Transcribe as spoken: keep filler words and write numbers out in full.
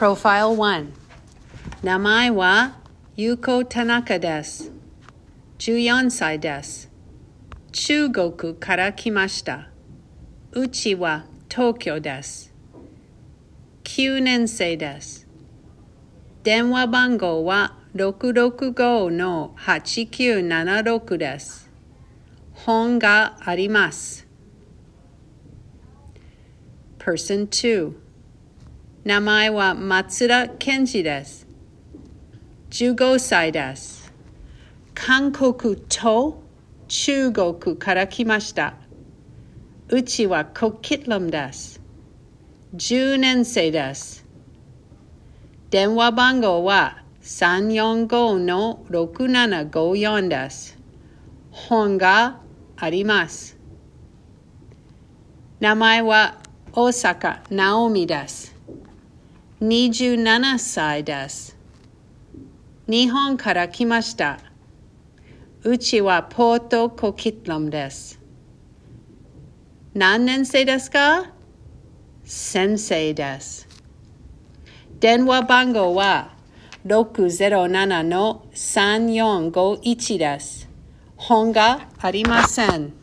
Profile one 名前はゆうこたなかです。じゅうよんさいです。中国から来ました。うちは東京です。きゅうねん生です。電話番号はろくろくごのはちきゅうななろくです。本があります。Person two 名前は松田健二です。じゅうごさいです。韓国と中国から来ました。うちはコキッラムです。じゅうねん生です。電話番号はさんよんごのろくななごよんです。本があります。名前は大坂なおみです。にじゅうななさいです。日本から来ました。うちはポートコキッラムです。何年生ですか？先生です。電話番号はろくぜろななのさんよんごいちです。本がありません。